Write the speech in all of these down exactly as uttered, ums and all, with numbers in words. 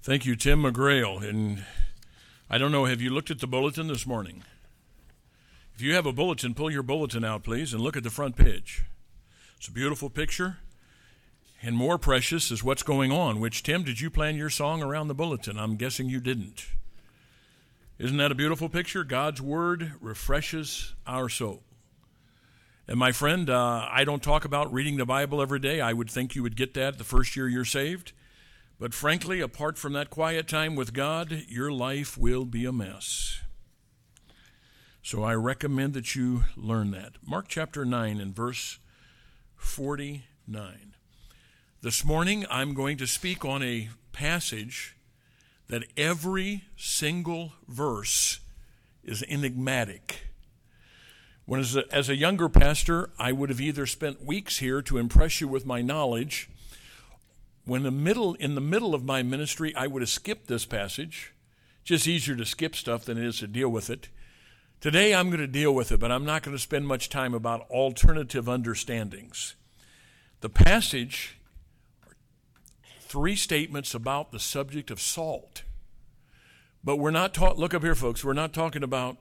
Thank you, Tim McGrail. And I don't know, have you looked at the bulletin this morning? If you have a bulletin, pull your bulletin out, please, and look at the front page. It's a beautiful picture. And more precious is what's going on, which, Tim, did you plan your song around the bulletin? I'm guessing you didn't. Isn't that a beautiful picture? God's Word refreshes our soul. And my friend, uh, I don't talk about reading the Bible every day. I would think you would get that the first year you're saved. But frankly, apart from that quiet time with God, your life will be a mess. So I recommend that you learn that. Mark chapter nine and verse forty-nine. This morning, I'm going to speak on a passage that every single verse is enigmatic. When as a, as a younger pastor, I would have either spent weeks here to impress you with my knowledge. When the middle in the middle of my ministry, I would have skipped this passage. Just easier to skip stuff than it is to deal with it. Today, I'm going to deal with it, but I'm not going to spend much time about alternative understandings. The passage, three statements about the subject of salt. But we're not talking, look up here, folks, we're not talking about,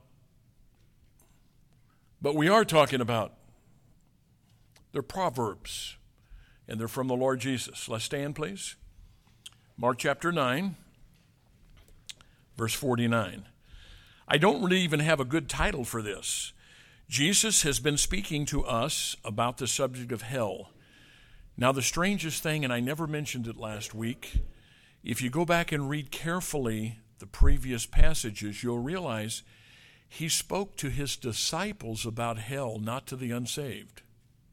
but we are talking about, they're proverbs. And they're from the Lord Jesus. Let's stand, please. Mark chapter nine, verse forty-nine. I don't really even have a good title for this. Jesus has been speaking to us about the subject of hell. Now, the strangest thing, and I never mentioned it last week, if you go back and read carefully the previous passages, you'll realize he spoke to his disciples about hell, not to the unsaved.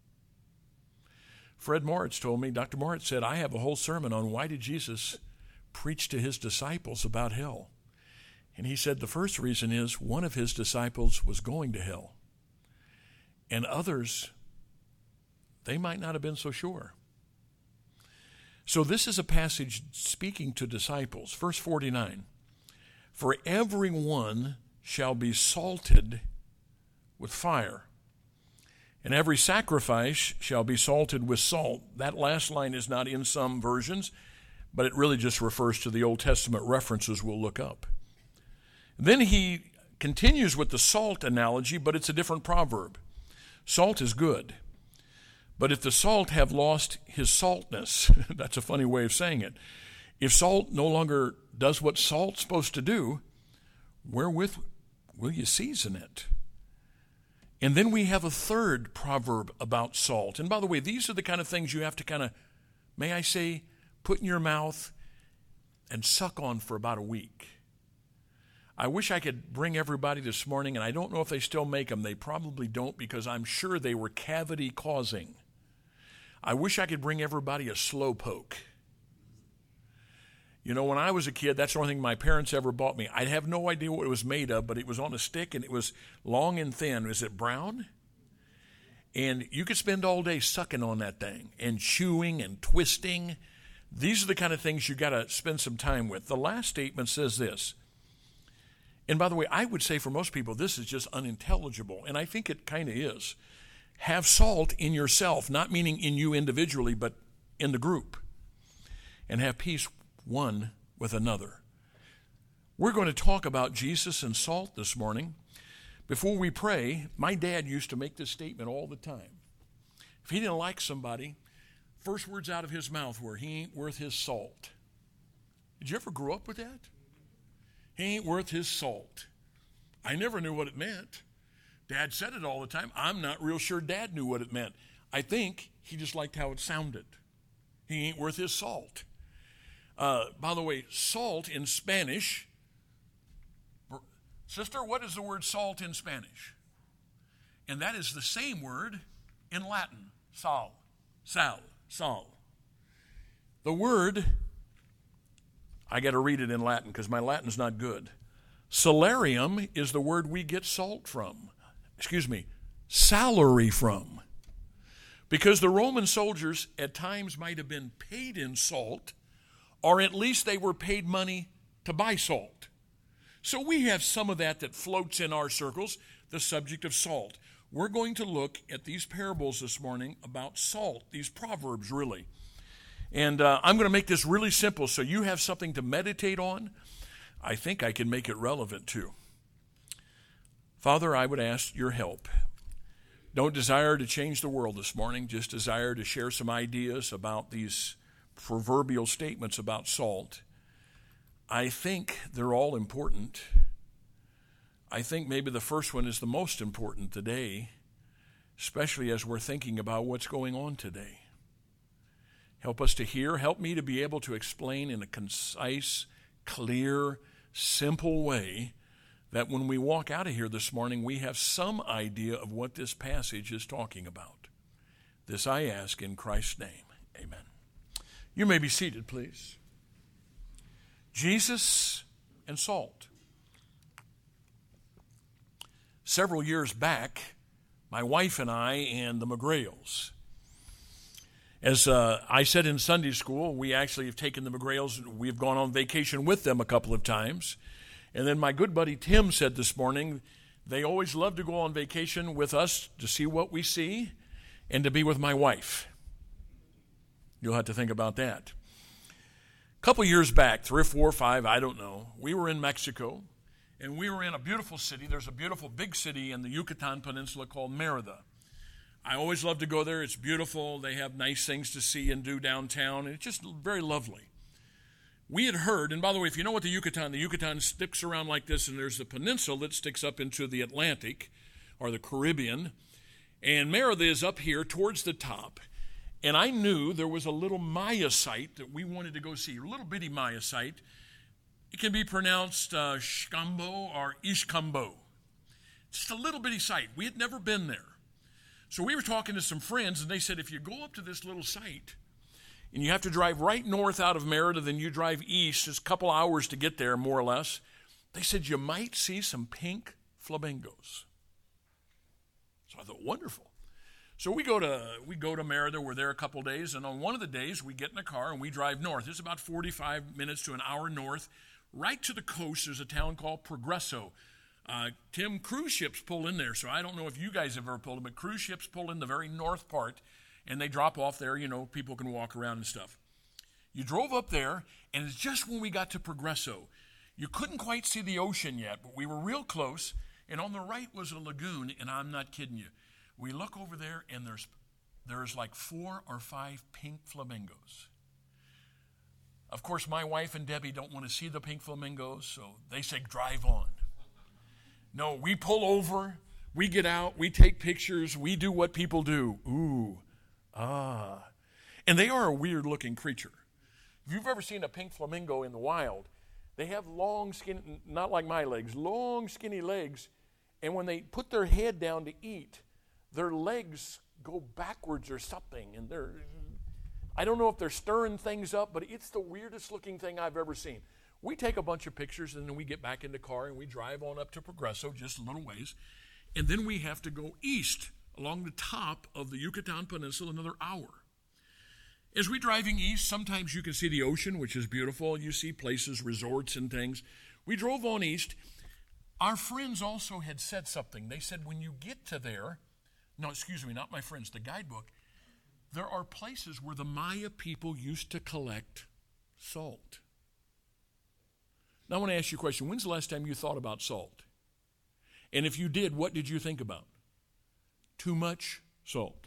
Fred Moritz told me, Doctor Moritz said, I have a whole sermon on why did Jesus preach to his disciples about hell. And he said the first reason is one of his disciples was going to hell. And others, they might not have been so sure. So this is a passage speaking to disciples. Verse forty-nine, for everyone shall be salted with fire, and every sacrifice shall be salted with salt. That last line is not in some versions, but it really just refers to the Old Testament references we'll look up. Then he continues with the salt analogy, but it's a different proverb. Salt is good, but if the salt have lost his saltness, that's a funny way of saying it. If salt no longer does what salt's supposed to do, wherewith will you season it? And then we have a third proverb about salt. And by the way, these are the kind of things you have to kind of, may I say, put in your mouth and suck on for about a week. I wish I could bring everybody this morning, and I don't know if they still make them. They probably don't, because I'm sure they were cavity causing. I wish I could bring everybody a slow poke. You know, when I was a kid, that's the only thing my parents ever bought me. I have no idea what it was made of, but it was on a stick, and it was long and thin. Is it brown? And you could spend all day sucking on that thing and chewing and twisting. These are the kind of things you got to spend some time with. The last statement says this. And by the way, I would say for most people, this is just unintelligible, and I think it kind of is. Have salt in yourself, not meaning in you individually, but in the group, and have peace one with another. We're going to talk about Jesus and salt this morning. Before we pray, my dad used to make this statement all the time. If he didn't like somebody, first words out of his mouth were, he ain't worth his salt. Did you ever grow up with that? He ain't worth his salt. I never knew what it meant. Dad said it all the time. I'm not real sure Dad knew what it meant. I think he just liked how it sounded. He ain't worth his salt. Uh, by the way, salt in Spanish, sister, what is the word salt in Spanish? And that is the same word in Latin, sal, sal, sal. The word, I got to read it in Latin because my Latin's not good. Salarium is the word we get salt from. Excuse me, salary from. Because the Roman soldiers at times might have been paid in salt, or at least they were paid money to buy salt. So we have some of that that floats in our circles, the subject of salt. We're going to look at these parables this morning about salt, these proverbs really. And uh, I'm going to make this really simple so you have something to meditate on. I think I can make it relevant too. Father, I would ask your help. Don't desire to change the world this morning, just desire to share some ideas about these proverbial statements about salt. I think they're all important. I think maybe the first one is the most important today, especially as we're thinking about what's going on today. Help us to hear. Help me to be able to explain in a concise, clear, simple way that when we walk out of here this morning, we have some idea of what this passage is talking about. This I ask in Christ's name. Amen. You may be seated, please. Jesus and salt. Several years back, my wife and I and the McGrails, as uh, I said in Sunday school, we actually have taken the McGrails, we have gone on vacation with them a couple of times. And then my good buddy Tim said this morning, they always love to go on vacation with us to see what we see and to be with my wife. You'll have to think about that. A couple years back, three or four or five, I don't know, we were in Mexico, and we were in a beautiful city. There's a beautiful big city in the Yucatan Peninsula called Mérida. I always love to go there. It's beautiful. They have nice things to see and do downtown, and it's just very lovely. We had heard, and by the way, if you know what the Yucatan, the Yucatan sticks around like this, and there's the peninsula that sticks up into the Atlantic or the Caribbean, and Mérida is up here towards the top. And I knew there was a little Maya site that we wanted to go see, a little bitty Maya site. It can be pronounced uh, Xcambo or Ixcambo. Just a little bitty site. We had never been there. So we were talking to some friends, and they said, if you go up to this little site, and you have to drive right north out of Mérida, then you drive east, it's a couple hours to get there, more or less. They said you might see some pink flamingos. So I thought, wonderful. So we go to we go to Mérida, we're there a couple days, and on one of the days, we get in a car and we drive north. It's about forty-five minutes to an hour north. Right to the coast, there's a town called Progreso. Uh, Tim, cruise ships pull in there, so I don't know if you guys have ever pulled them, but cruise ships pull in the very north part, and they drop off there, you know, people can walk around and stuff. You drove up there, and it's just when we got to Progreso. You couldn't quite see the ocean yet, but we were real close, and on the right was a lagoon, and I'm not kidding you. We look over there, and there's there's like four or five pink flamingos. Of course, my wife and Debbie don't want to see the pink flamingos, so they say, drive on. No, we pull over, we get out, we take pictures, we do what people do. Ooh, ah. And they are a weird-looking creature. If you've ever seen a pink flamingo in the wild, they have long, skinny, not like my legs, long, skinny legs, and when they put their head down to eat, their legs go backwards or something, and they're, I don't know if they're stirring things up, but it's the weirdest looking thing I've ever seen. We take a bunch of pictures, and then we get back in the car, and we drive on up to Progreso, just a little ways, and then we have to go east along the top of the Yucatan Peninsula another hour. As we're driving east, sometimes you can see the ocean, which is beautiful. You see places, resorts and things. We drove on east. Our friends also had said something. They said when you get to there, no, excuse me, not my friends, the guidebook, there are places where the Maya people used to collect salt. Now I want to ask you a question. When's the last time you thought about salt? And if you did, what did you think about? Too much salt.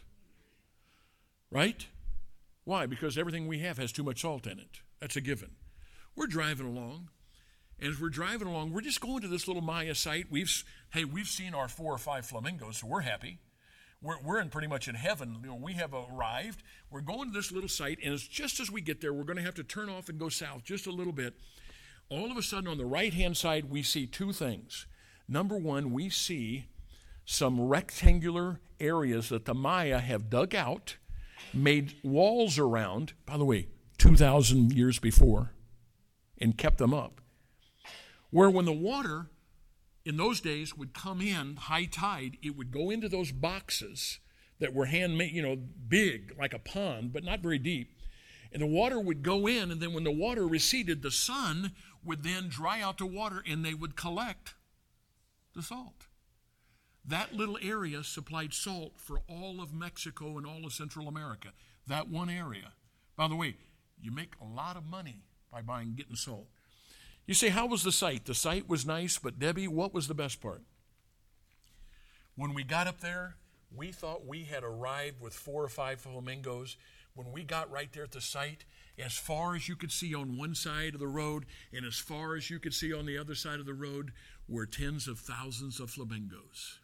Right? Why? Because everything we have has too much salt in it. That's a given. We're driving along, and as we're driving along, we're just going to this little Maya site. We've, hey, we've seen our four or five flamingos, so we're happy. We're, we're in pretty much in heaven. You know, we have arrived. We're going to this little site, and it's just as we get there, we're going to have to turn off and go south just a little bit. All of a sudden, on the right-hand side, we see two things. Number one, we see some rectangular areas that the Maya have dug out, made walls around, by the way, two thousand years before, and kept them up, where when the water in those days would come in, high tide, it would go into those boxes that were handmade, you know, big, like a pond, but not very deep. And the water would go in, and then when the water receded, the sun would then dry out the water, and they would collect the salt. That little area supplied salt for all of Mexico and all of Central America. That one area. By the way, You make a lot of money by buying, getting salt. You say, how was the site? The site was nice, but Debbie, what was the best part? When we got up there, we thought we had arrived with four or five flamingos. When we got right there at the site, as far as you could see on one side of the road and as far as you could see on the other side of the road were tens of thousands of flamingos.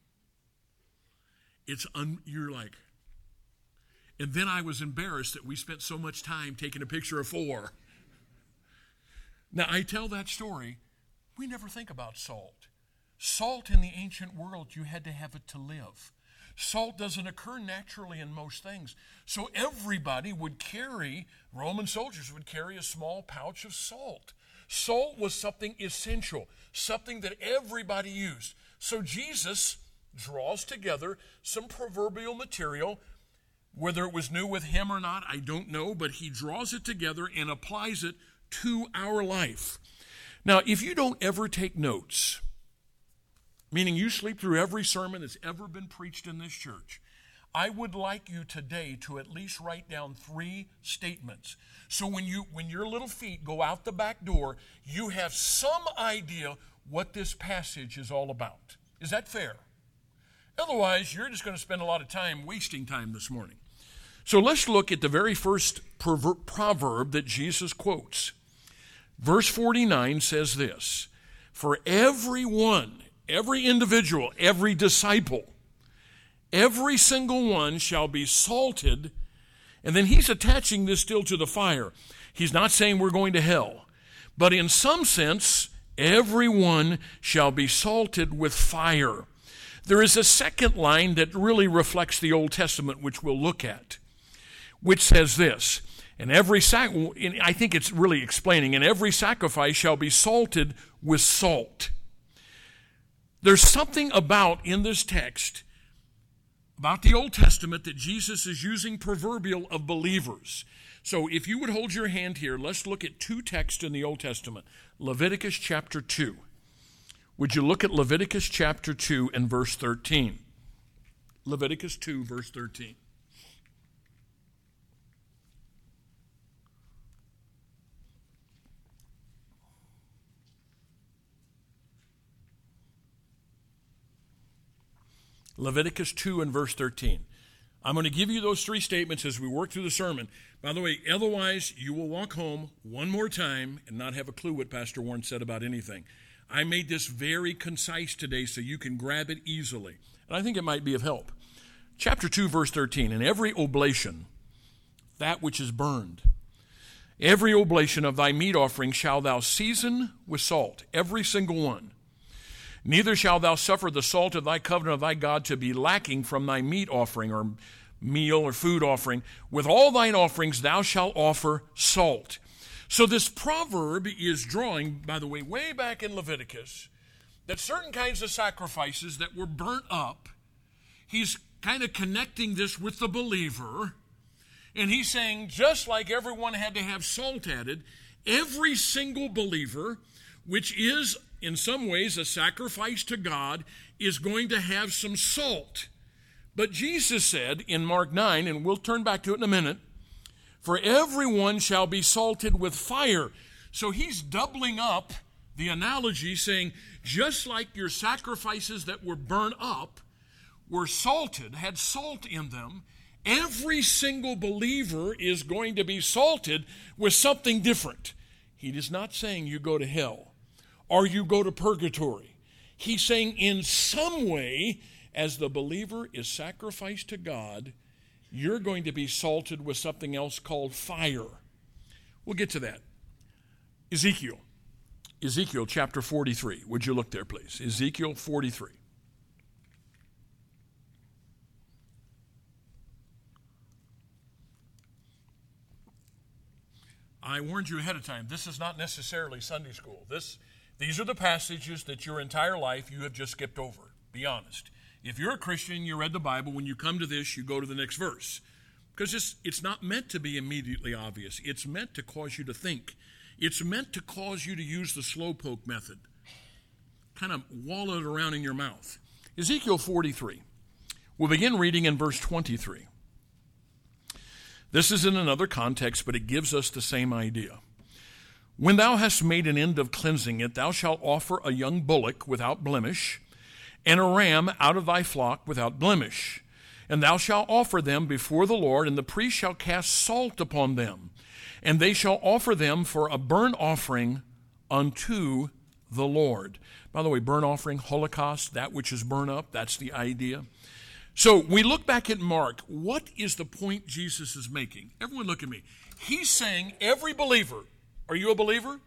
It's un, you're like, and then I was embarrassed that we spent so much time taking a picture of four. Now, I tell that story, we never think about salt. Salt in the ancient world, you had to have it to live. Salt doesn't occur naturally in most things. So everybody would carry, Roman soldiers would carry a small pouch of salt. Salt was something essential, something that everybody used. So Jesus draws together some proverbial material. Whether it was new with him or not, I don't know, but he draws it together and applies it to our life. Now, if you don't ever take notes, meaning you sleep through every sermon that's ever been preached in this church, I would like you today to at least write down three statements. So when you when your little feet go out the back door, you have some idea what this passage is all about. Is that fair? Otherwise, you're just going to spend a lot of time wasting time this morning. So let's look at the very first proverb that Jesus quotes. Verse forty-nine says this, "For everyone, every individual, every disciple, every single one shall be salted." And then he's attaching this still to the fire. He's not saying we're going to hell. But in some sense, everyone shall be salted with fire. There is a second line that really reflects the Old Testament, which we'll look at, which says this, and every sac- I think it's really explaining, and every sacrifice shall be salted with salt. There's something about, in this text, about the Old Testament that Jesus is using proverbial of believers. So if you would hold your hand here, let's look at two texts in the Old Testament. Leviticus chapter two. Would you look at Leviticus chapter two and verse thirteen? Leviticus two, verse thirteen. Leviticus two and verse thirteen. I'm going to give you those three statements as we work through the sermon. By the way, otherwise you will walk home one more time and not have a clue what Pastor Warren said about anything. I made this very concise today so you can grab it easily. And I think it might be of help. Chapter two, verse thirteen, "In every oblation, that which is burned, every oblation of thy meat offering shalt thou season with salt," every single one. "Neither shalt thou suffer the salt of thy covenant of thy God to be lacking from thy meat offering," or meal or food offering. "With all thine offerings thou shalt offer salt." So this proverb is drawing, by the way, way back in Leviticus, that certain kinds of sacrifices that were burnt up, he's kind of connecting this with the believer, and he's saying just like everyone had to have salt added, every single believer, which is in some ways a sacrifice to God, is going to have some salt. But Jesus said in Mark nine, and we'll turn back to it in a minute, "For everyone shall be salted with fire." So he's doubling up the analogy, saying just like your sacrifices that were burnt up were salted, had salt in them, every single believer is going to be salted with something different. He is not saying you go to hell or you go to purgatory. He's saying in some way, as the believer is sacrificed to God, you're going to be salted with something else called fire. We'll get to that. Ezekiel. Ezekiel chapter forty-three. Would you look there, please? Ezekiel forty-three. I warned you ahead of time, this is not necessarily Sunday school. This, these are the passages that your entire life you have just skipped over. Be honest. If you're a Christian, you read the Bible, when you come to this, you go to the next verse. Because it's, it's not meant to be immediately obvious. It's meant to cause you to think. It's meant to cause you to use the slowpoke method. Kind of wallow it around in your mouth. Ezekiel forty-three. We'll begin reading in verse twenty-three. This is in another context, but it gives us the same idea. When thou hast made an end of cleansing it, thou shalt offer a young bullock without blemish, and a ram out of thy flock without blemish. And thou shalt offer them before the Lord, and the priest shall cast salt upon them, and they shall offer them for a burnt offering unto the Lord. By the way, burnt offering, holocaust, that which is burned up, that's the idea. So we look back at Mark. What is the point Jesus is making? Everyone look at me. He's saying every believer, are you a believer?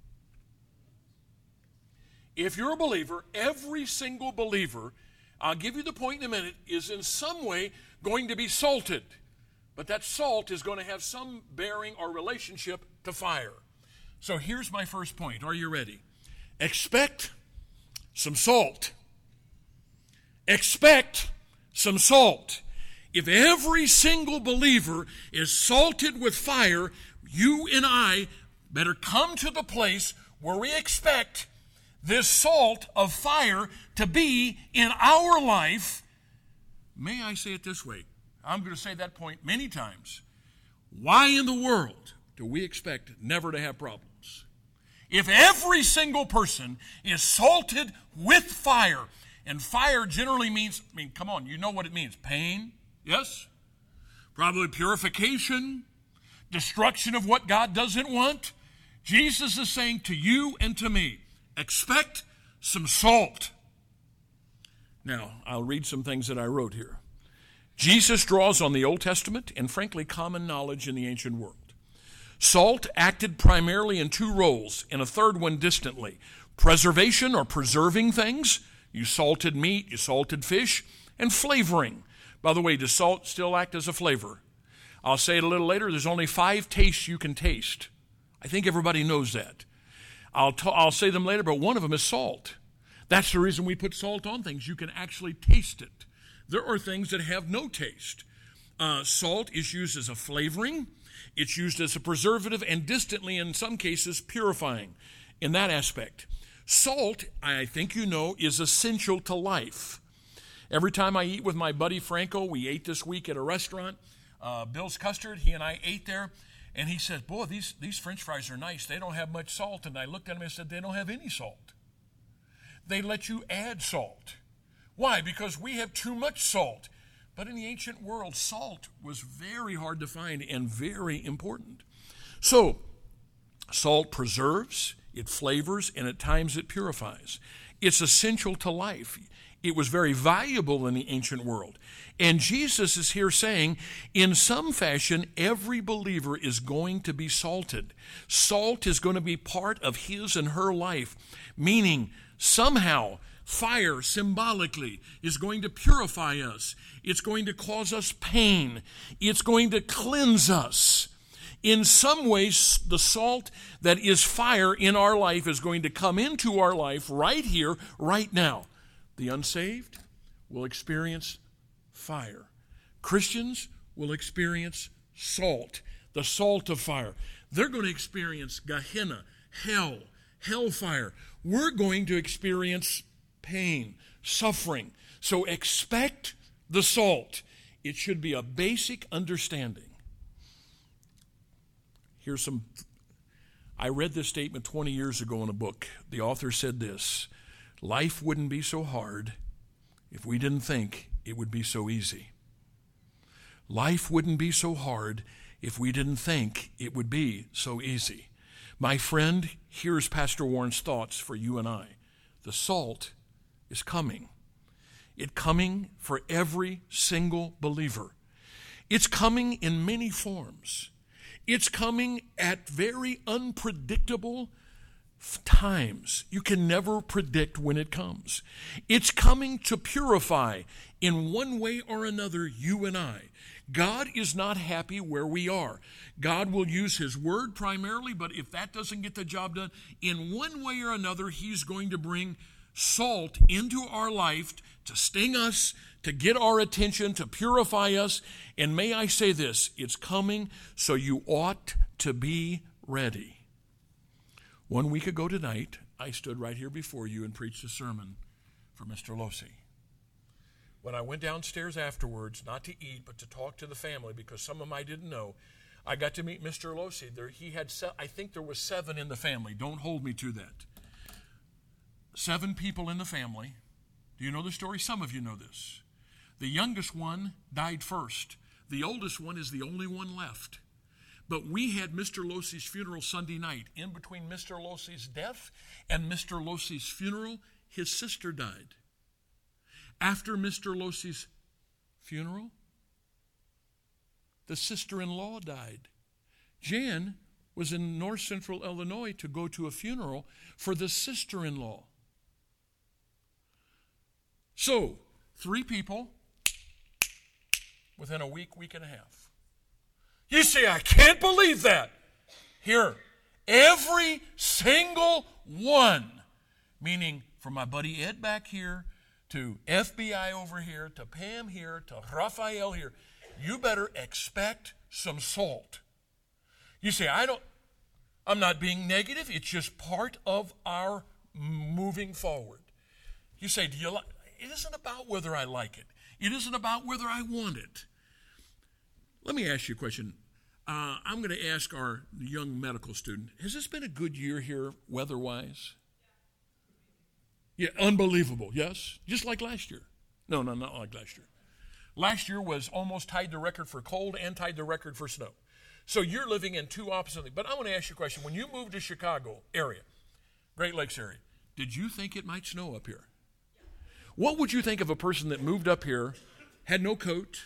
If you're a believer, every single believer, I'll give you the point in a minute, is in some way going to be salted. But that salt is going to have some bearing or relationship to fire. So here's my first point. Are you ready? Expect some salt. Expect some salt. If every single believer is salted with fire, you and I better come to the place where we expect this salt of fire to be in our life. May I say it this way? I'm going to say that point many times. Why in the world do we expect never to have problems? If every single person is salted with fire, and fire generally means, I mean, come on, you know what it means. Pain, yes? Probably purification, destruction of what God doesn't want. Jesus is saying to you and to me, expect some salt. Now, I'll read some things that I wrote here. Jesus draws on the Old Testament and, frankly, common knowledge in the ancient world. Salt acted primarily in two roles, and a third one distantly. Preservation or preserving things. You salted meat, you salted fish, and flavoring. By the way, does salt still act as a flavor? I'll say it a little later. There's only five tastes you can taste. I think everybody knows that. I'll, t- I'll say them later, but one of them is salt. That's the reason we put salt on things. You can actually taste it. There are things that have no taste. Uh, salt is used as a flavoring. It's used as a preservative and distantly, in some cases, purifying in that aspect. Salt, I think you know, is essential to life. Every time I eat with my buddy Franco, we ate this week at a restaurant, uh, Bill's Custard, he and I ate there, and he said, boy, these, these French fries are nice. They don't have much salt. And I looked at him and said, they don't have any salt. They let you add salt. Why? Because we have too much salt. But in the ancient world, salt was very hard to find and very important. So, salt preserves, it flavors, and at times it purifies. It's essential to life. It was very valuable in the ancient world. And Jesus is here saying, in some fashion, every believer is going to be salted. Salt is going to be part of his and her life, meaning somehow fire symbolically is going to purify us. It's going to cause us pain. It's going to cleanse us. In some ways, the salt that is fire in our life is going to come into our life right here, right now. The unsaved will experience fire. Christians will experience salt, the salt of fire. They're going to experience Gehenna, hell, hellfire. We're going to experience pain, suffering. So expect the salt. It should be a basic understanding. Here's some, I read this statement twenty years ago in a book. The author said this: life wouldn't be so hard if we didn't think it would be so easy. Life wouldn't be so hard if we didn't think it would be so easy. My friend, here's Pastor Warren's thoughts for you and I. The salt is coming. It's coming for every single believer. It's coming in many forms. It's coming at very unpredictable times. You can never predict when it comes. It's coming to purify in one way or another you and I. God is not happy where we are. God will use His Word primarily, but if that doesn't get the job done, in one way or another, He's going to bring salt into our life to sting us, to get our attention, to purify us. And may I say this, it's coming, so you ought to be ready. One week ago tonight, I stood right here before you and preached a sermon for Mister Losi. When I went downstairs afterwards, not to eat, but to talk to the family, because some of them I didn't know, I got to meet Mister Losi. There, he had, se- I think there was seven in the family. Don't hold me to that. Seven people in the family. Do you know the story? Some of you know this. The youngest one died first. The oldest one is the only one left. But we had Mister Losi's funeral Sunday night. In between Mister Losi's death and Mister Losi's funeral, his sister died. After Mister Losi's funeral, the sister-in-law died. Jan was in north central Illinois to go to a funeral for the sister-in-law. So, three people within a week, week and a half. You say, I can't believe that. Here, every single one, meaning from my buddy Ed back here, to F B I over here, to Pam here, to Raphael here, you better expect some salt. You say, I don't, I'm not being negative. It's just part of our moving forward. You say, do you like, it isn't about whether I like it. It isn't about whether I want it. Let me ask you a question. Uh, I'm going to ask our young medical student, has this been a good year here weather-wise? Yeah, unbelievable, yes? Just like last year. No, no, not like last year. Last year was almost tied the record for cold and tied the record for snow. So you're living in two opposite things. But I want to ask you a question. When you moved to Chicago area, Great Lakes area, did you think it might snow up here? What would you think of a person that moved up here, had no coat?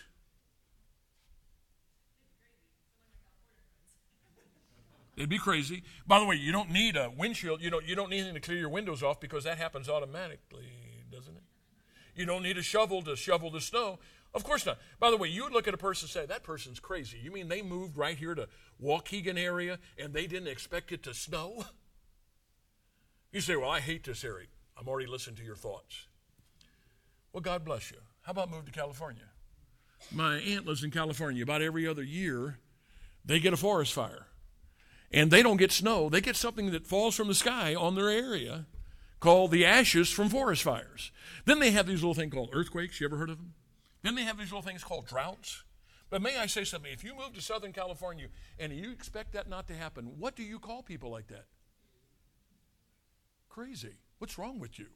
It'd be crazy. By the way, you don't need a windshield. You don't, you don't need anything to clear your windows off because that happens automatically, doesn't it? You don't need a shovel to shovel the snow. Of course not. By the way, you would look at a person and say, that person's crazy. You mean they moved right here to Waukegan area and they didn't expect it to snow? You say, well, I hate this area. I'm already listening to your thoughts. Well, God bless you. How about move to California? My aunt lives in California. About every other year, they get a forest fire. And they don't get snow. They get something that falls from the sky on their area called the ashes from forest fires. Then they have these little things called earthquakes. You ever heard of them? Then they have these little things called droughts. But may I say something? If you move to Southern California and you expect that not to happen, what do you call people like that? Crazy. What's wrong with you?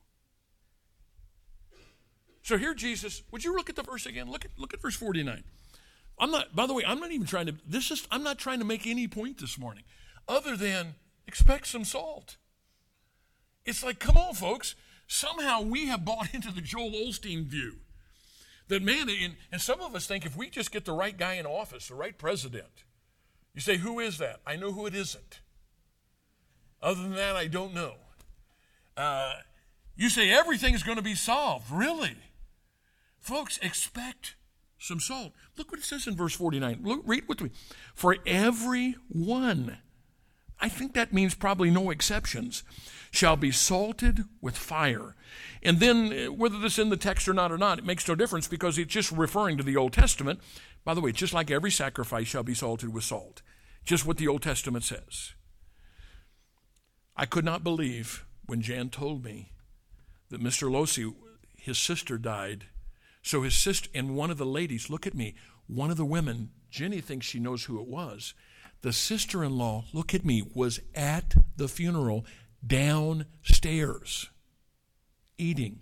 So here Jesus, would you look at the verse again? Look at look at verse forty-nine. I'm not, by the way, I'm not even trying to, this is, I'm not trying to make any point this morning other than expect some salt. It's like, come on, folks. Somehow we have bought into the Joel Osteen view that, man, and, and some of us think if we just get the right guy in office, the right president, you say, who is that? I know who it isn't. Other than that, I don't know. Uh, you say everything's going to be solved. Really? Folks, expect some salt. Look what it says in verse forty-nine. Look, read with me. For every one, I think that means probably no exceptions, shall be salted with fire. And then whether this is in the text or not or not, it makes no difference because it's just referring to the Old Testament. By the way, just like every sacrifice shall be salted with salt. Just what the Old Testament says. I could not believe when Jan told me that Mister Losi, his sister died. So his sister, and one of the ladies, look at me, one of the women, Jenny thinks she knows who it was. The sister-in-law, look at me, was at the funeral downstairs eating.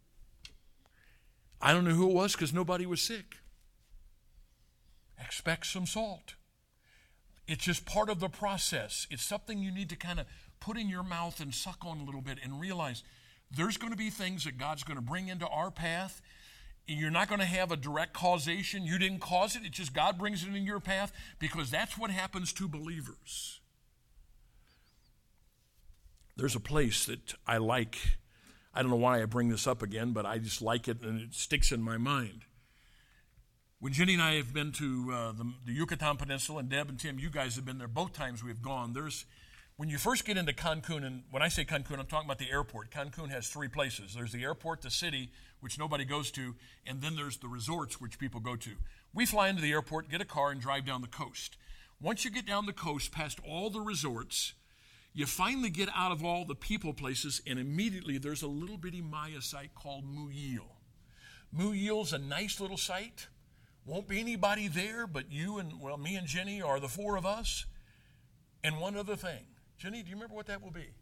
I don't know who it was because nobody was sick. Expect some salt. It's just part of the process. It's something you need to kind of put in your mouth and suck on a little bit and realize there's going to be things that God's going to bring into our path. You're not going to have a direct causation. You didn't cause it. It's just God brings it in your path because that's what happens to believers. There's a place that I like. I don't know why I bring this up again, but I just like it and it sticks in my mind. When Jenny and I have been to uh, the, the Yucatan Peninsula, and Deb and Tim, you guys have been there both times we've gone, there's when you first get into Cancun, and when I say Cancun, I'm talking about the airport. Cancun has three places. There's the airport, the city, which nobody goes to, and then there's the resorts, which people go to. We fly into the airport, get a car, and drive down the coast. Once you get down the coast, past all the resorts, you finally get out of all the people places, and immediately there's a little bitty Maya site called Muyil. Muyil's a nice little site. Won't be anybody there but you and, well, me and Jenny are the four of us. And one other thing. Jenny, do you remember what that will be?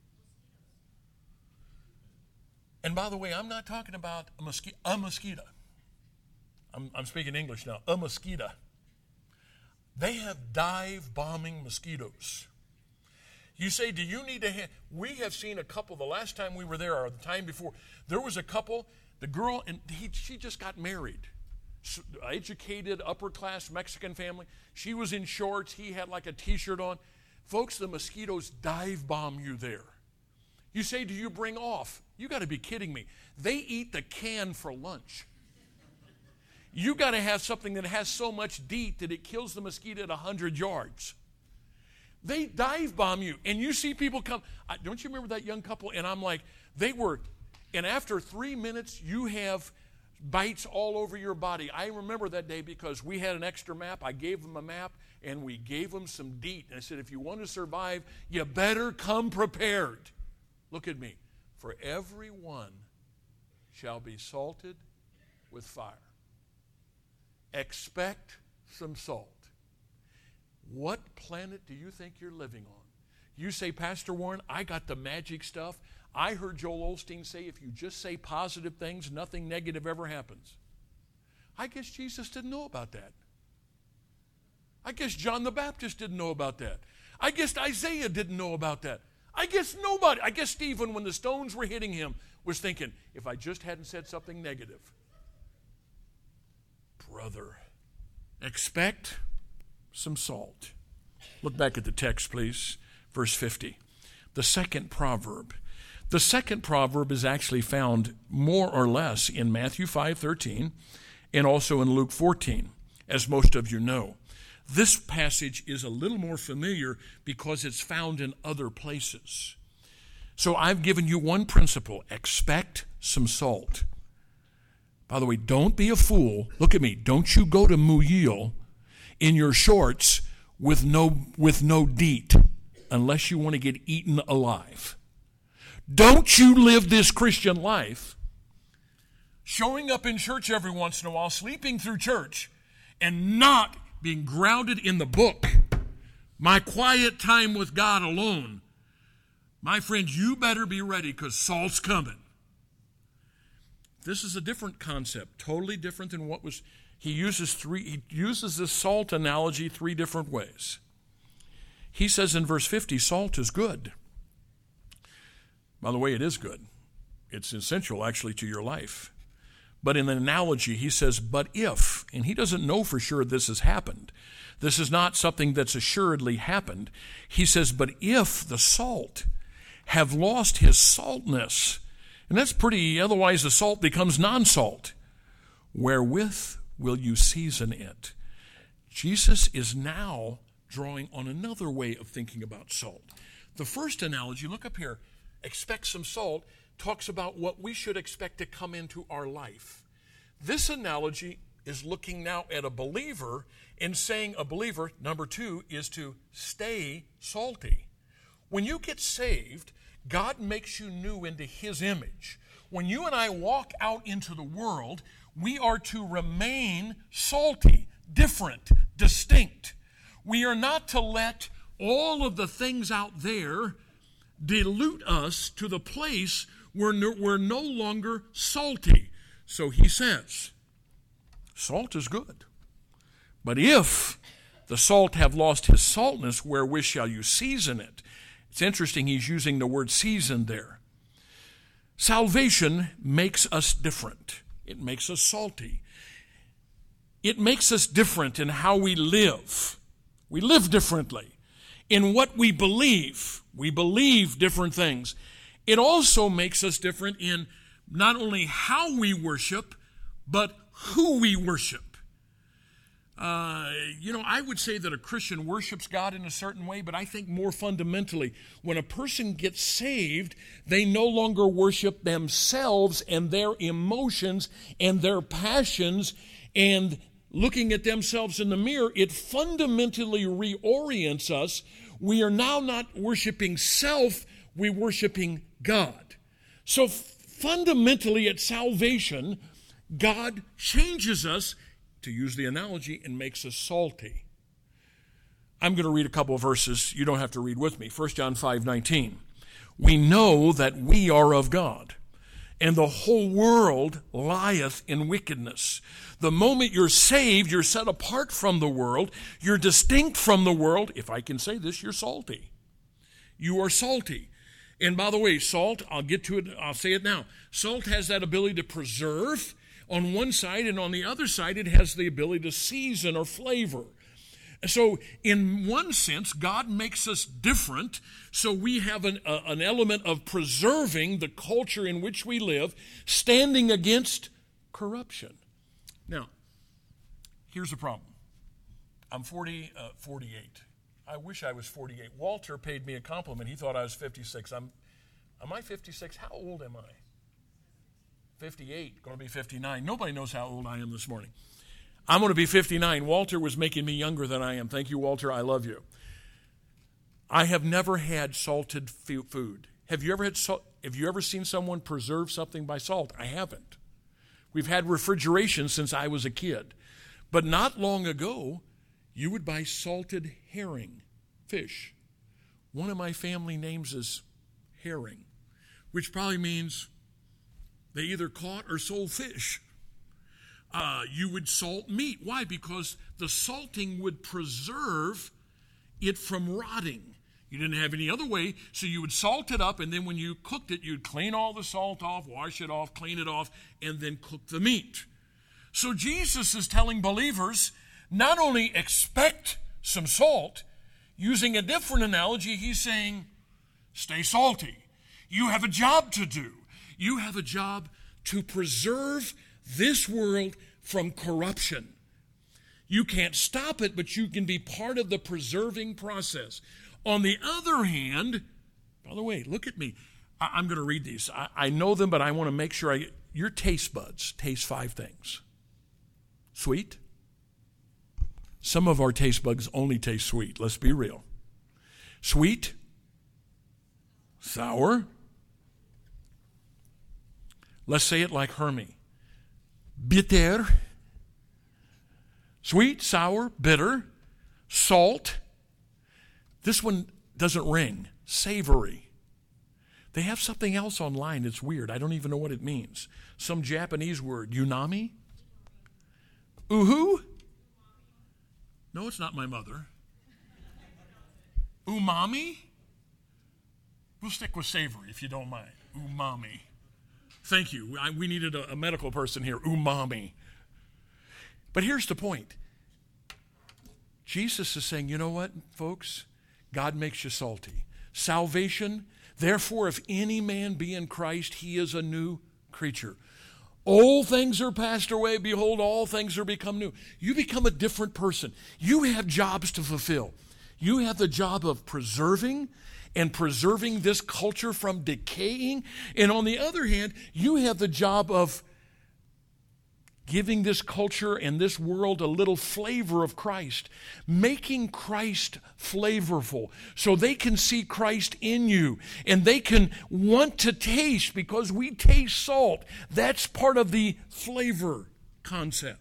And by the way, I'm not talking about a mosquito. A mosquito. I'm, I'm speaking English now. A mosquito. They have dive bombing mosquitoes. You say, do you need to have, we have seen a couple, the last time we were there or the time before, there was a couple, the girl, and he, she just got married. Educated, upper class Mexican family. She was in shorts. He had like a t-shirt on. Folks, the mosquitoes dive bomb you there. You say, do you bring off? You got to be kidding me. They eat the can for lunch. You got to have something that has so much DEET that it kills the mosquito at one hundred yards. They dive bomb you. And you see people come. I, don't you remember that young couple? And I'm like, they were, and after three minutes, you have bites all over your body. I remember that day because we had an extra map. I gave them a map, and we gave them some DEET. And I said, if you want to survive, you better come prepared. Look at me. For every one shall be salted with fire. Expect some salt. What planet do you think you're living on? You say, Pastor Warren, I got the magic stuff. I heard Joel Osteen say, if you just say positive things, nothing negative ever happens. I guess Jesus didn't know about that. I guess John the Baptist didn't know about that. I guess Isaiah didn't know about that. I guess nobody, I guess Stephen, when the stones were hitting him, was thinking, if I just hadn't said something negative. Brother, expect some salt. Look back at the text, please. Verse fifty. The second proverb. The second proverb is actually found more or less in Matthew five thirteen and also in Luke fourteen, as most of you know. This passage is a little more familiar because it's found in other places. So I've given you one principle. Expect some salt. By the way, don't be a fool. Look at me. Don't you go to Muyil in your shorts with no, with no DEET unless you want to get eaten alive. Don't you live this Christian life showing up in church every once in a while, sleeping through church, and not being grounded in the book. My quiet time with God alone. My friends, you better be ready because salt's coming. This is a different concept, totally different than what was. He uses three. He uses this salt analogy three different ways. He says in verse fifty, salt is good. By the way, it is good. It's essential, actually, to your life. But in the analogy, he says, but if, and he doesn't know for sure this has happened. This is not something that's assuredly happened. He says, but if the salt have lost his saltness, and that's pretty, otherwise the salt becomes non-salt, wherewith will you season it? Jesus is now drawing on another way of thinking about salt. The first analogy, look up here, expect some salt, talks about what we should expect to come into our life. This analogy is looking now at a believer and saying a believer, number two, is to stay salty. When you get saved, God makes you new into his image. When you and I walk out into the world, we are to remain salty, different, distinct. We are not to let all of the things out there dilute us to the place where we're no longer salty. So he says, salt is good. But if the salt have lost his saltness, wherewith shall you season it? It's interesting he's using the word season there. Salvation makes us different. It makes us salty. It makes us different in how we live. We live differently. In what we believe, we believe different things. It also makes us different in not only how we worship, but who we worship. Uh, you know, I would say that a Christian worships God in a certain way, but I think more fundamentally, when a person gets saved, they no longer worship themselves and their emotions and their passions and looking at themselves in the mirror. It fundamentally reorients us. We are now not worshiping self, we're worshiping God. So fundamentally at salvation, God changes us, to use the analogy, and makes us salty. I'm going to read a couple of verses. You don't have to read with me. First John five nineteen. We know that we are of God, and the whole world lieth in wickedness. The moment you're saved, you're set apart from the world. You're distinct from the world. If I can say this, you're salty. You are salty. And by the way, salt, I'll get to it, I'll say it now. Salt has that ability to preserve on one side, and on the other side, it has the ability to season or flavor. So in one sense, God makes us different, so we have an, uh, an element of preserving the culture in which we live, standing against corruption. Now, here's the problem. I'm forty, uh, forty-eight. I wish I was forty-eight. Walter paid me a compliment. He thought I was fifty-six. I'm, am I fifty-six? How old am I? fifty-eight, going to be fifty-nine. Nobody knows how old I am this morning. I'm going to be fifty-nine. Walter was making me younger than I am. Thank you, Walter. I love you. I have never had salted food. Have you ever had salt? Have you ever seen someone preserve something by salt? I haven't. We've had refrigeration since I was a kid. But not long ago, you would buy salted herring, fish. One of my family names is Herring, which probably means they either caught or sold fish. Uh, you would salt meat. Why? Because the salting would preserve it from rotting. You didn't have any other way, so you would salt it up, and then when you cooked it, you'd clean all the salt off, wash it off, clean it off, and then cook the meat. So Jesus is telling believers, not only expect some salt, using a different analogy, he's saying, stay salty. You have a job to do. You have a job to preserve this world from corruption. You can't stop it, but you can be part of the preserving process. On the other hand, by the way, look at me. I, I'm going to read these. I, I know them, but I want to make sure I get, your taste buds taste five things. Sweet. Some of our taste buds only taste sweet. Let's be real. Sweet. Sour. Let's say it like Hermie. Bitter. Sweet, sour, bitter, salt. This one doesn't ring. Savory. They have something else online that's weird. I don't even know what it means. Some Japanese word. Unami? Uhu? No, it's not my mother. Umami? We'll stick with savory if you don't mind. Umami. Thank you. I, we needed a, a medical person here. Umami. But here's the point. Jesus is saying, you know what, folks? God makes you salty. Salvation, therefore, if any man be in Christ, he is a new creature. Old things are passed away. Behold, all things are become new. You become a different person. You have jobs to fulfill. You have the job of preserving and preserving this culture from decaying. And on the other hand, you have the job of giving this culture and this world a little flavor of Christ, making Christ flavorful so they can see Christ in you and they can want to taste, because we taste salt. That's part of the flavor concept.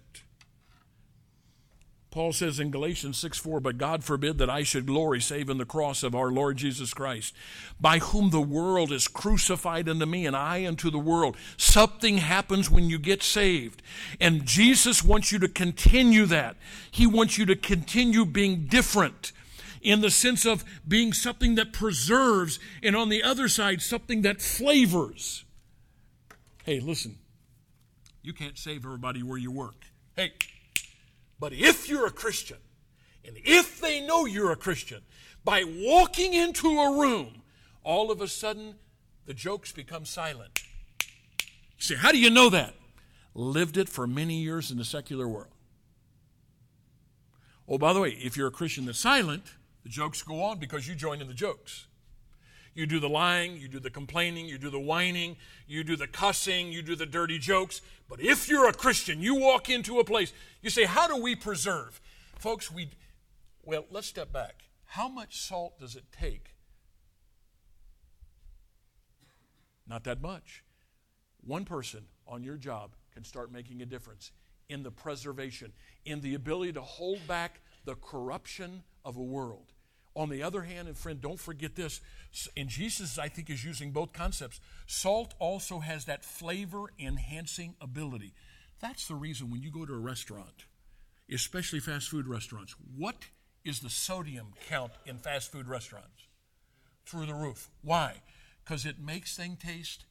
Paul says in Galatians six four, but God forbid that I should glory save in the cross of our Lord Jesus Christ, by whom the world is crucified unto me and I unto the world. Something happens when you get saved. And Jesus wants you to continue that. He wants you to continue being different in the sense of being something that preserves, and on the other side, something that flavors. Hey, listen, you can't save everybody where you work. Hey, but if you're a Christian, and if they know you're a Christian, by walking into a room, all of a sudden, the jokes become silent. You say, how do you know that? Lived it for many years in the secular world. Oh, by the way, if you're a Christian that's silent, the jokes go on because you join in the jokes. You do the lying, you do the complaining, you do the whining, you do the cussing, you do the dirty jokes. But if you're a Christian, you walk into a place, you say, how do we preserve? Folks, we, well, let's step back. How much salt does it take? Not that much. One person on your job can start making a difference in the preservation, in the ability to hold back the corruption of a world. On the other hand, and friend, don't forget this, and Jesus, I think, is using both concepts. Salt also has that flavor-enhancing ability. That's the reason when you go to a restaurant, especially fast food restaurants, what is the sodium count in fast food restaurants? Through the roof. Why? Because it makes things taste.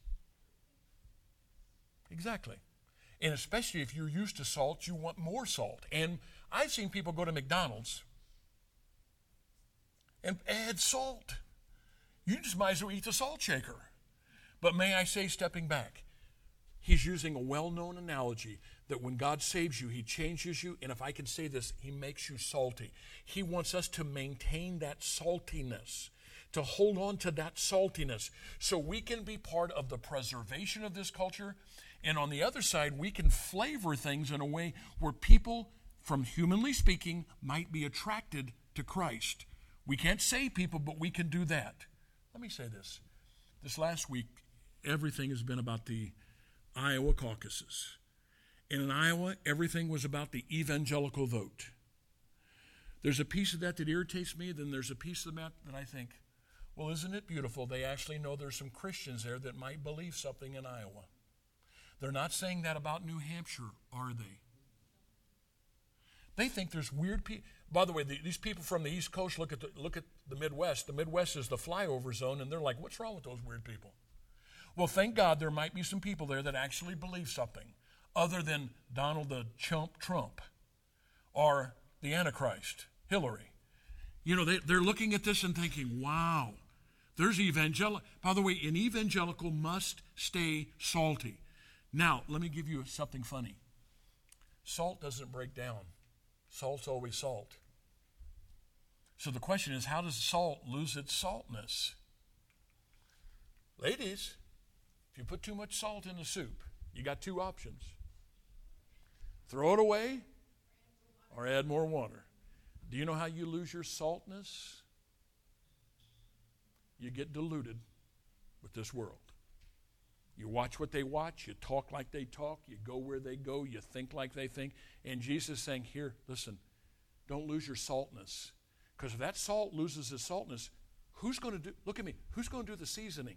Exactly. And especially if you're used to salt, you want more salt. And I've seen people go to McDonald's and add salt. You just might as well eat the salt shaker. But may I say, stepping back, he's using a well-known analogy that when God saves you, he changes you, and if I can say this, he makes you salty. He wants us to maintain that saltiness, to hold on to that saltiness, so we can be part of the preservation of this culture. And on the other side, we can flavor things in a way where people, from humanly speaking, might be attracted to Christ. We can't save people, but we can do that. Let me say this. This last week, everything has been about the Iowa caucuses. And in Iowa, everything was about the evangelical vote. There's a piece of that that irritates me, then there's a piece of that that I think, well, isn't it beautiful? They actually know there's some Christians there that might believe something in Iowa. They're not saying that about New Hampshire, are they? They think there's weird people. By the way, the, these people from the East Coast look at the, look at the Midwest. The Midwest is the flyover zone, and they're like, what's wrong with those weird people? Well, thank God there might be some people there that actually believe something other than Donald the chump Trump or the Antichrist, Hillary. You know, they, they're looking at this and thinking, wow, there's evangelical. By the way, an evangelical must stay salty. Now, let me give you something funny. Salt doesn't break down. Salt's always salt. So the question is, how does salt lose its saltness? Ladies, if you put too much salt in the soup, you got two options. Throw it away or add more water. Do you know how you lose your saltness? You get diluted with this world. You watch what they watch, you talk like they talk, you go where they go, you think like they think. And Jesus is saying, here, listen, don't lose your saltness. Because if that salt loses its saltness, who's going to do, look at me, who's going to do the seasoning?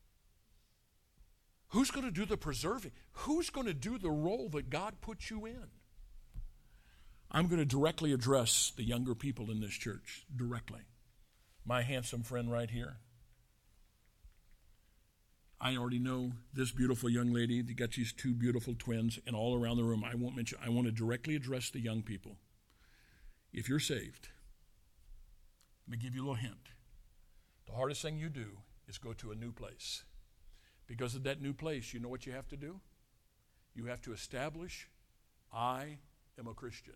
Who's going to do the preserving? Who's going to do the role that God put you in? I'm going to directly address the younger people in this church, directly. My handsome friend right here. I already know this beautiful young lady. They got these two beautiful twins, and all around the room, I won't mention, I want to directly address the young people. If you're saved, let me give you a little hint. The hardest thing you do is go to a new place. Because of that new place, you know what you have to do? You have to establish, I am a Christian.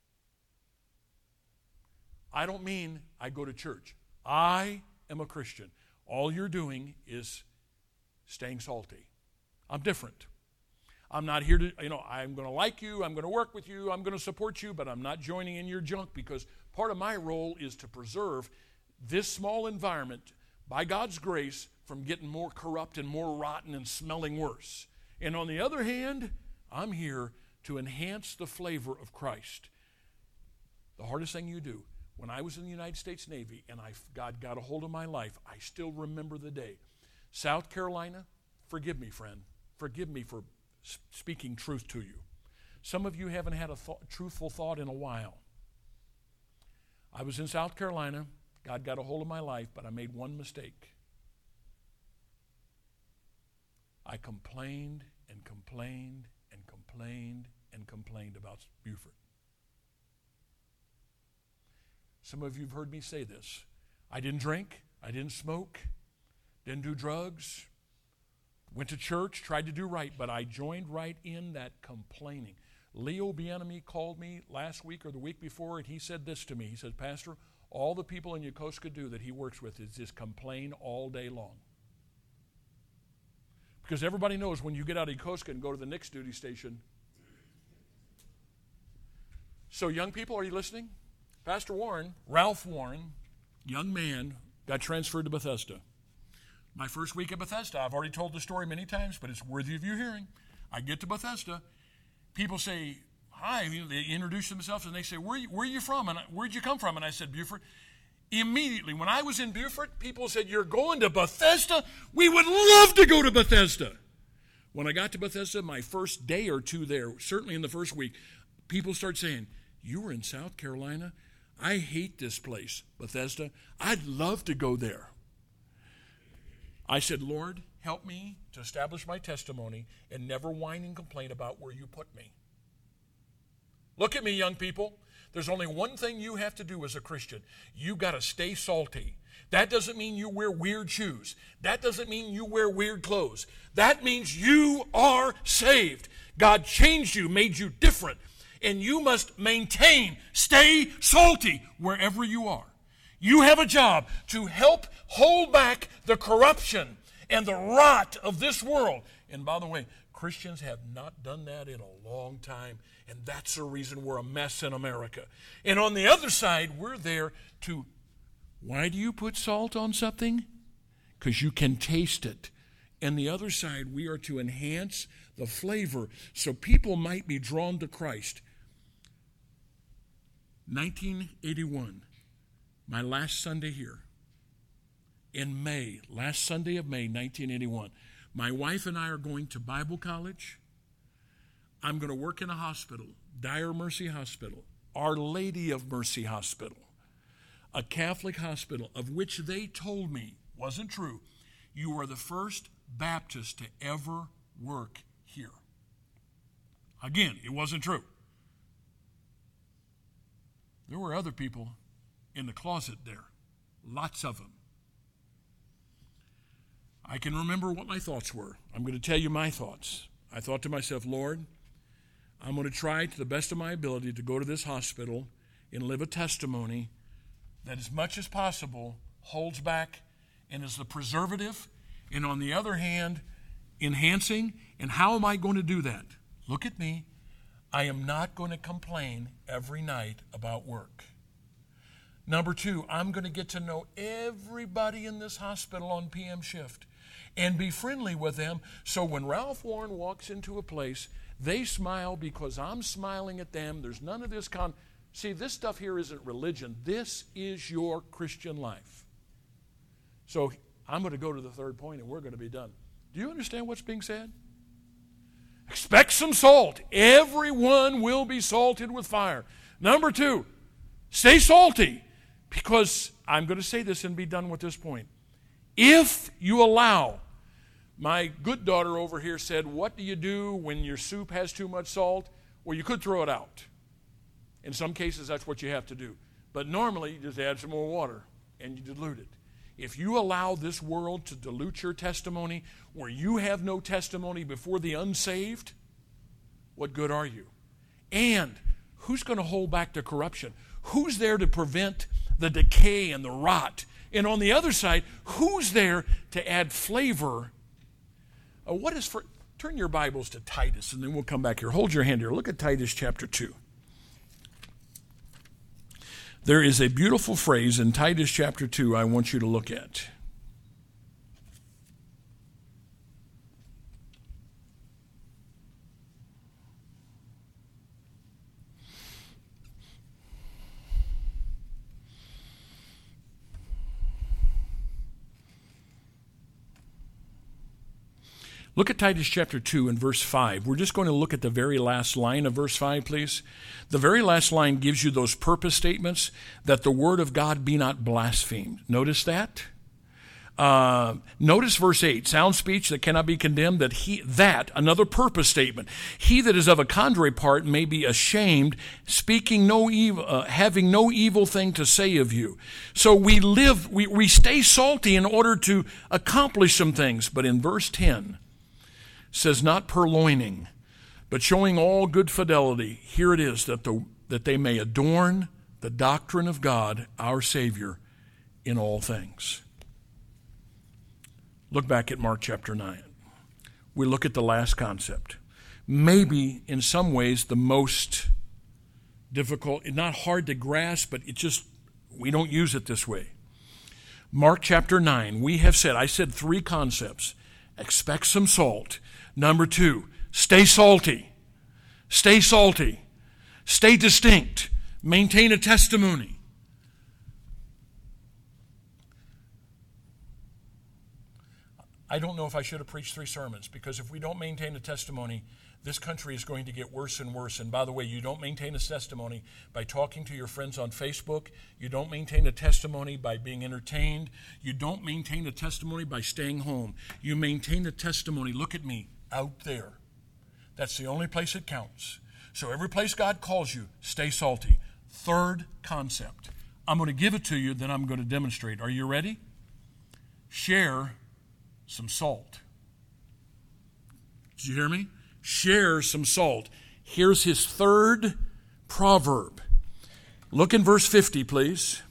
I don't mean I go to church. I am a Christian. All you're doing is staying salty. I'm different. I'm not here to, you know, I'm going to like you, I'm going to work with you, I'm going to support you, but I'm not joining in your junk, because part of my role is to preserve this small environment, by God's grace, from getting more corrupt and more rotten and smelling worse. And on the other hand, I'm here to enhance the flavor of Christ. The hardest thing you do, when I was in the United States Navy and I, God got a hold of my life, I still remember the day. South Carolina, forgive me, friend. Forgive me for speaking truth to you. Some of you haven't had a th- truthful thought in a while. I was in South Carolina. God got a hold of my life, but I made one mistake. I complained and complained and complained and complained about Beaufort. Some of you have heard me say this. I didn't drink. I didn't smoke. Didn't do drugs. Went to church, tried to do right, but I joined right in that complaining. Leo Bienemy called me last week or the week before, and he said this to me. He said, Pastor, all the people in Yokosuka do that he works with is just complain all day long. Because everybody knows when you get out of Yokosuka and go to the next duty station. So young people, are you listening? Pastor Warren, Ralph Warren, young man, got transferred to Bethesda. My first week at Bethesda, I've already told the story many times, but it's worthy of you hearing. I get to Bethesda. People say, hi. They introduce themselves, and they say, where are you, where are you from? And I, where'd you come from? And I said, Beaufort. Immediately, when I was in Beaufort, people said, you're going to Bethesda? We would love to go to Bethesda. When I got to Bethesda, my first day or two there, certainly in the first week, people start saying, you were in South Carolina? I hate this place, Bethesda. I'd love to go there. I said, Lord, help me to establish my testimony and never whine and complain about where you put me. Look at me, young people. There's only one thing you have to do as a Christian. You got to stay salty. That doesn't mean you wear weird shoes. That doesn't mean you wear weird clothes. That means you are saved. God changed you, made you different. And you must maintain, stay salty wherever you are. You have a job to help hold back the corruption and the rot of this world. And by the way, Christians have not done that in a long time, and that's the reason we're a mess in America. And on the other side, we're there to, why do you put salt on something? Because you can taste it. And the other side, we are to enhance the flavor so people might be drawn to Christ. nineteen eighty-one, my last Sunday here, in May, last Sunday of May, nineteen eighty-one, my wife and I are going to Bible college. I'm going to work in a hospital, Dire Mercy Hospital, Our Lady of Mercy Hospital, a Catholic hospital of which they told me wasn't true. You are the first Baptist to ever work here. Again, it wasn't true. There were other people in the closet there, lots of them. I can remember what my thoughts were. I'm going to tell you my thoughts. I thought to myself, Lord, I'm going to try to the best of my ability to go to this hospital and live a testimony that as much as possible holds back and is the preservative, and on the other hand, enhancing. And how am I going to do that? Look at me. I am not going to complain every night about work. Number two, I'm going to get to know everybody in this hospital on P M shift and be friendly with them, so when Ralph Warren walks into a place, they smile because I'm smiling at them. There's none of this con... See, this stuff here isn't religion. This is your Christian life. So I'm going to go to the third point and we're going to be done. Do you understand what's being said? Expect some salt. Everyone will be salted with fire. Number two, stay salty, because I'm going to say this and be done with this point. If you allow, my good daughter over here said, what do you do when your soup has too much salt? Well, you could throw it out. In some cases, that's what you have to do. But normally, you just add some more water and you dilute it. If you allow this world to dilute your testimony, where you have no testimony before the unsaved, what good are you? And who's going to hold back the corruption? Who's there to prevent the decay and the rot? And on the other side, who's there to add flavor? Uh, what is for? Turn your Bibles to Titus, and then we'll come back here. Hold your hand here. Look at Titus chapter two. There is a beautiful phrase in Titus chapter two I want you to look at. Look at Titus chapter two and verse five. We're just going to look at the very last line of verse five, please. The very last line gives you those purpose statements, that the word of God be not blasphemed. Notice that? Uh, notice verse eight, sound speech that cannot be condemned, that he, that, another purpose statement, he that is of a contrary part may be ashamed, speaking no evil, uh, having no evil thing to say of you. So we live, we, we stay salty in order to accomplish some things. But in verse ten, says, not purloining, but showing all good fidelity. Here it is, that the that they may adorn the doctrine of God, our Savior, in all things. Look back at Mark chapter nine. We look at the last concept. Maybe in some ways the most difficult, not hard to grasp, but it just, we don't use it this way. Mark chapter nine, we have said, I said three concepts. Expect some salt. Number two, stay salty. Stay salty. Stay distinct. Maintain a testimony. I don't know if I should have preached three sermons, because if we don't maintain a testimony, this country is going to get worse and worse. And by the way, you don't maintain a testimony by talking to your friends on Facebook. You don't maintain a testimony by being entertained. You don't maintain a testimony by staying home. You maintain a testimony, look at me, out there. That's the only place it counts. So every place God calls you, stay salty. Third concept. I'm going to give it to you, then I'm going to demonstrate. Are you ready? Share some salt. Did you hear me? Share some salt. Here's his third proverb. Look in verse fifty, please.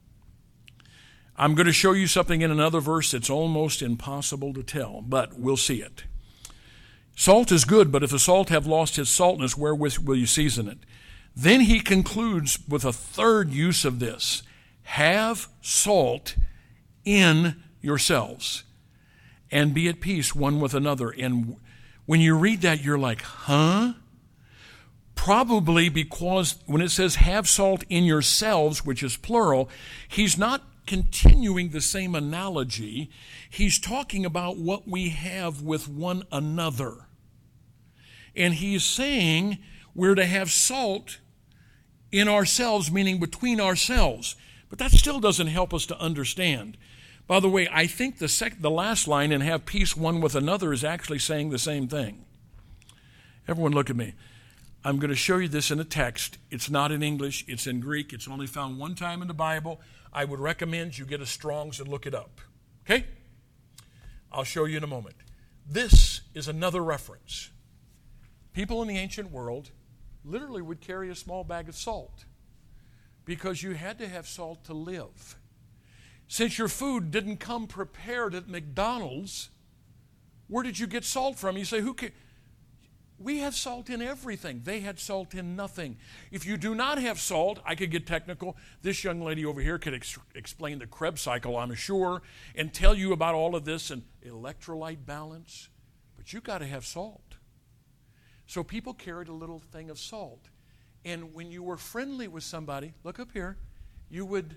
I'm going to show you something in another verse that's almost impossible to tell, but we'll see it. Salt is good, but if the salt have lost its saltness, wherewith will you season it? Then he concludes with a third use of this. Have salt in yourselves, and be at peace one with another. And when you read that, you're like, huh? Probably because when it says have salt in yourselves, which is plural, he's not continuing the same analogy. He's talking about what we have with one another. And he's saying we're to have salt in ourselves, meaning between ourselves. But that still doesn't help us to understand. By the way, I think the sec- the last line, and have peace one with another, is actually saying the same thing. Everyone look at me. I'm going to show you this in a text. It's not in English. It's in Greek. It's only found one time in the Bible. I would recommend you get a Strong's and look it up. Okay? I'll show you in a moment. This is another reference. People in the ancient world literally would carry a small bag of salt because you had to have salt to live. Since your food didn't come prepared at McDonald's, where did you get salt from? You say, who can? We have salt in everything. They had salt in nothing. If you do not have salt, I could get technical. This young lady over here could ex- explain the Krebs cycle, I'm sure, and tell you about all of this and electrolyte balance. But you've got to have salt. So people carried a little thing of salt. And when you were friendly with somebody, look up here, you would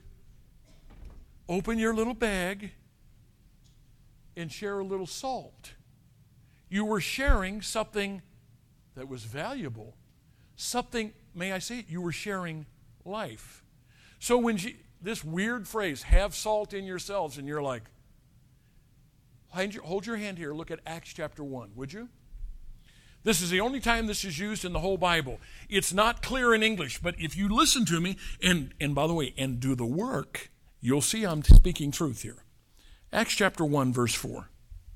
open your little bag and share a little salt. You were sharing something that was valuable. Something, may I say it, you were sharing life. So when you, this weird phrase, have salt in yourselves, and you're like, hold your hand here, look at Acts chapter one, would you? This is the only time this is used in the whole Bible. It's not clear in English, but if you listen to me, and, and by the way, and do the work, you'll see I'm speaking truth here. Acts chapter one, verse four.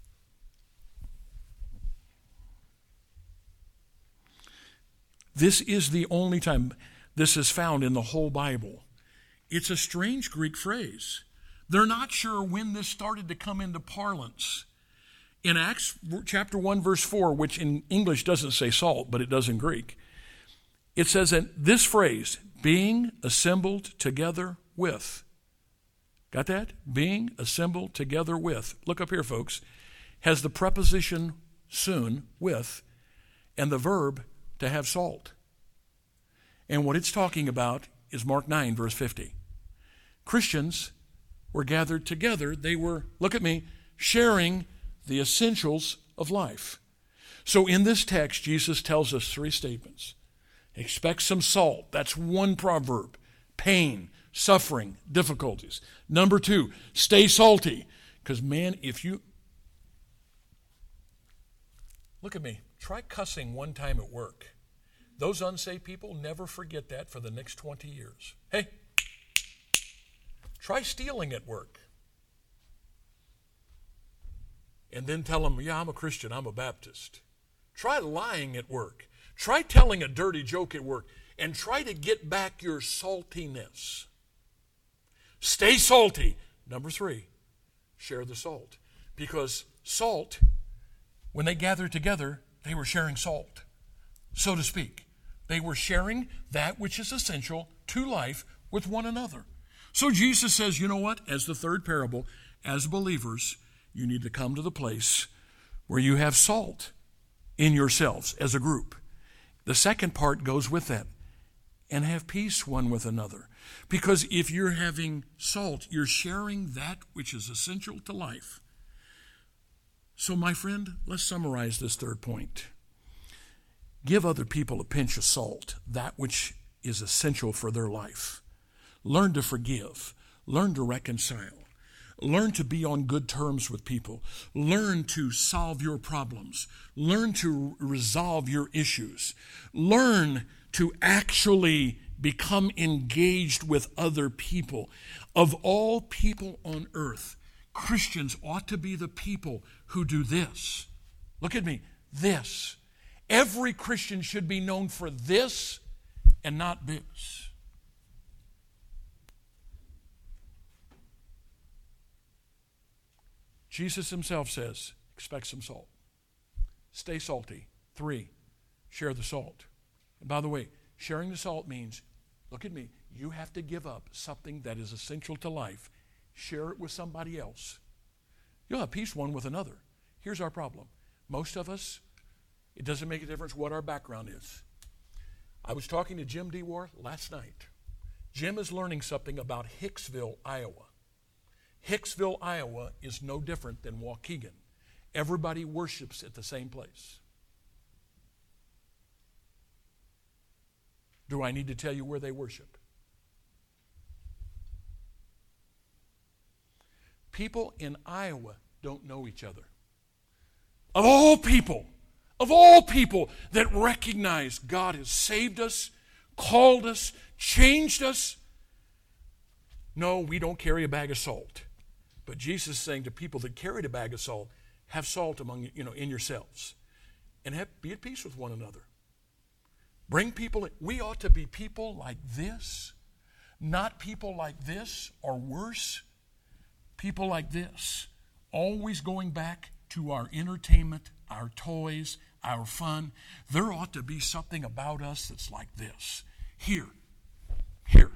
This is the only time this is found in the whole Bible. It's a strange Greek phrase. They're not sure when this started to come into parlance. In Acts chapter one, verse four, which in English doesn't say salt, but it does in Greek, it says that this phrase, being assembled together with. Got that? Being assembled together with. Look up here, folks. Has the preposition soon, with, and the verb to have salt. And what it's talking about is Mark nine, verse fifty. Christians were gathered together. They were, look at me, sharing the essentials of life. So in this text, Jesus tells us three statements. Expect some salt. That's one proverb. Pain, suffering, difficulties. Number two, stay salty. Because man, if you, look at me, try cussing one time at work. Those unsaved people never forget that for the next twenty years. Hey, try stealing at work. And then tell them, yeah, I'm a Christian, I'm a Baptist. Try lying at work. Try telling a dirty joke at work. And try to get back your saltiness. Stay salty. Number three, share the salt. Because salt, when they gathered together, they were sharing salt, so to speak. They were sharing that which is essential to life with one another. So Jesus says, you know what? As the third parable, as believers, you need to come to the place where you have salt in yourselves as a group. The second part goes with that. And have peace one with another. Because if you're having salt, you're sharing that which is essential to life. So, my friend, let's summarize this third point. Give other people a pinch of salt, that which is essential for their life. Learn to forgive. Learn to reconcile. Learn to be on good terms with people. Learn to solve your problems. Learn to resolve your issues. Learn to actually become engaged with other people. Of all people on earth, Christians ought to be the people who do this. Look at me, this. Every Christian should be known for this and not this. Jesus himself says, expect some salt. Stay salty. Three, share the salt. And by the way, sharing the salt means, look at me, you have to give up something that is essential to life. Share it with somebody else. You'll have peace one with another. Here's our problem. Most of us, it doesn't make a difference what our background is. I was talking to Jim DeWar last night. Jim is learning something about Hicksville, Iowa. Hicksville, Iowa is no different than Waukegan. Everybody worships at the same place. Do I need to tell you where they worship? People in Iowa don't know each other. Of all people, of all people that recognize God has saved us, called us, changed us, no, we don't carry a bag of salt. But Jesus is saying to people that carried a bag of salt, have salt among you know in yourselves, and have, be at peace with one another. Bring people in. We ought to be people like this, not people like this or worse. People like this, always going back to our entertainment, our toys, our fun. There ought to be something about us that's like this. Here, here.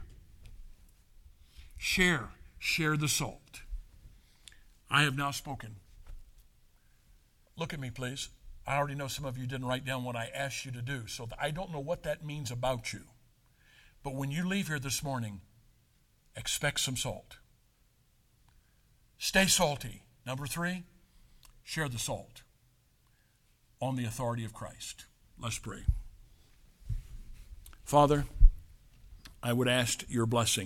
Share, share the salt. I have now spoken. Look at me, please. I already know some of you didn't write down what I asked you to do, so I don't know what that means about you. But when you leave here this morning, expect some salt. Stay salty. Number three, share the salt on the authority of Christ. Let's pray. Father, I would ask your blessing